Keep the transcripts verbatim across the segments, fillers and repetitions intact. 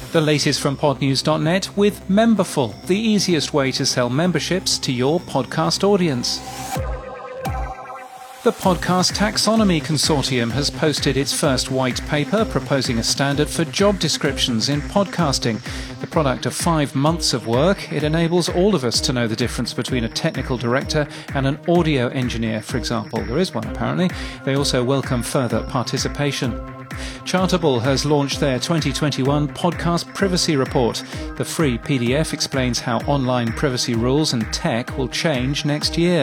The latest from pod news dot net with Memberful, the easiest way to sell memberships to your podcast audience. The Podcast Taxonomy Consortium has posted its first white paper proposing a standard for job descriptions in podcasting. The product of five months of work, it enables all of us to know the difference between a technical director and an audio engineer, for example. There is one, apparently. They also welcome further participation. Chartable has launched their twenty twenty-one Podcast Privacy Report. The free P D F explains how online privacy rules and tech will change next year.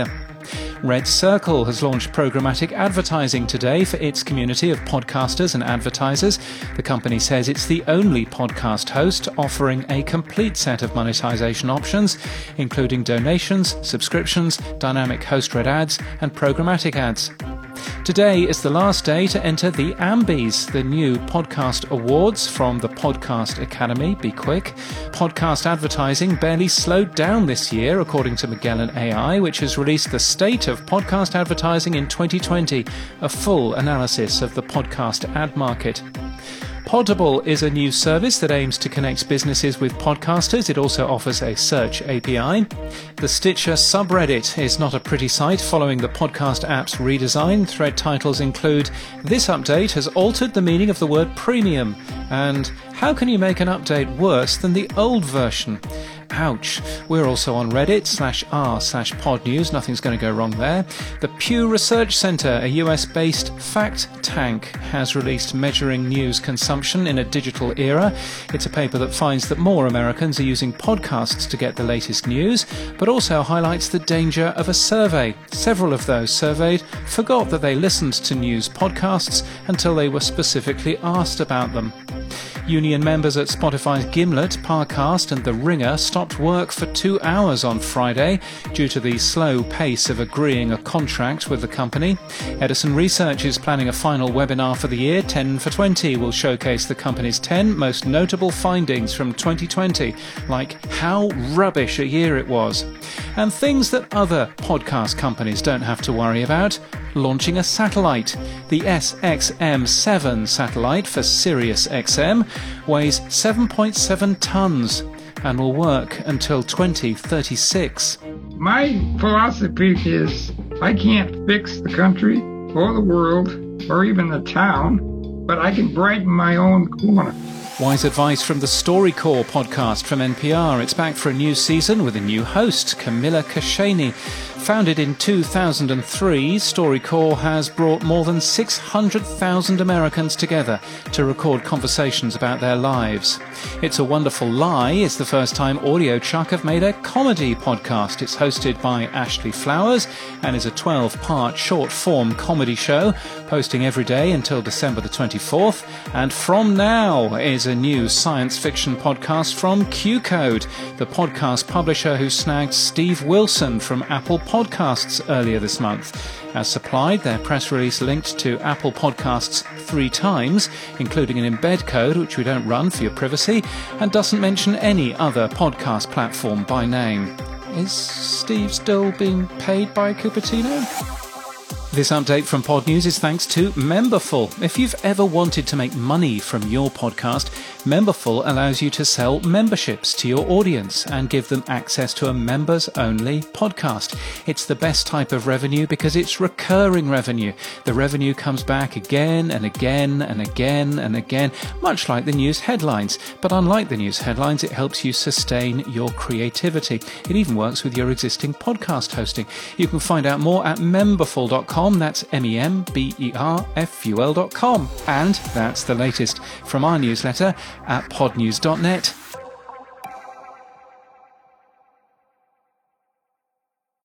Red Circle has launched programmatic advertising today for its community of podcasters and advertisers. The company says it's the only podcast host offering a complete set of monetization options, including donations, subscriptions, dynamic host-read ads, and programmatic ads. Today is the last day to enter the Ambies, the new podcast awards from the Podcast Academy. Be quick. Podcast advertising barely slowed down this year, according to Magellan A I, which has released the State of Podcast Advertising in twenty twenty, a full analysis of the podcast ad market. Podable is a new service that aims to connect businesses with podcasters. It also offers a search A P I. The Stitcher subreddit is not a pretty sight following the podcast app's redesign. Thread titles include, "This update has altered the meaning of the word premium," and "How can you make an update worse than the old version?" Ouch. We're also on Reddit, slash r slash podnews. Nothing's going to go wrong there. The Pew Research Center, a U S-based fact tank, has released Measuring News Consumption in a Digital Era. It's a paper that finds that more Americans are using podcasts to get the latest news, but also highlights the danger of a survey. Several of those surveyed forgot that they listened to news podcasts until they were specifically asked about them. Union members at Spotify's Gimlet, Parcast and The Ringer stopped work for two hours on Friday due to the slow pace of agreeing a contract with the company. Edison Research is planning a final webinar for the year. ten for twenty will showcase the company's ten most notable findings from twenty twenty, like how rubbish a year it was, and things that other podcast companies don't have to worry about. Launching a satellite. The S X M seven satellite for Sirius X M weighs seven point seven tons and will work until twenty thirty-six. My philosophy is I can't fix the country or the world or even the town, but I can brighten my own corner. Wise advice from the StoryCorps podcast from N P R. It's back for a new season with a new host, Camilla Kashani. Founded in two thousand three, StoryCorps has brought more than six hundred thousand Americans together to record conversations about their lives. It's a Wonderful Lie is the first time Audio Chuck have made a comedy podcast. It's hosted by Ashley Flowers and is a twelve-part short-form comedy show, posting every day until December the twenty-fourth. And From Now is a new science fiction podcast from Q Code, the podcast publisher who snagged Steve Wilson from Apple Podcasts earlier this month. As supplied, their press release linked to Apple Podcasts three times, including an embed code, which we don't run for your privacy, and doesn't mention any other podcast platform by name. Is Steve still being paid by Cupertino? This update from Pod News is thanks to Memberful. If you've ever wanted to make money from your podcast, Memberful allows you to sell memberships to your audience and give them access to a members-only podcast. It's the best type of revenue because it's recurring revenue. The revenue comes back again and again and again and again, much like the news headlines. But unlike the news headlines, it helps you sustain your creativity. It even works with your existing podcast hosting. You can find out more at memberful dot com. That's M E M B E R F U L dot com. And that's the latest from our newsletter at pod news dot net.